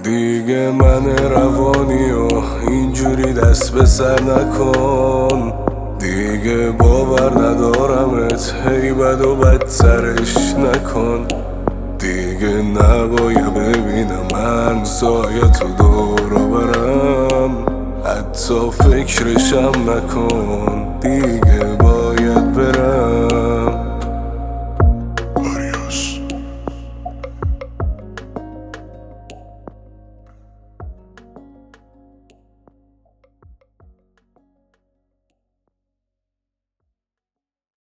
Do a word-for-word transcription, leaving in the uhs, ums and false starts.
دیگه من روانی و اینجوری دست به سر نکن. دیگه باور ندارمت، هی بد و بدترش نکن. دیگه نباید ببینم من سایه تو دورو برم، حتی فکرشم نکن. دیگه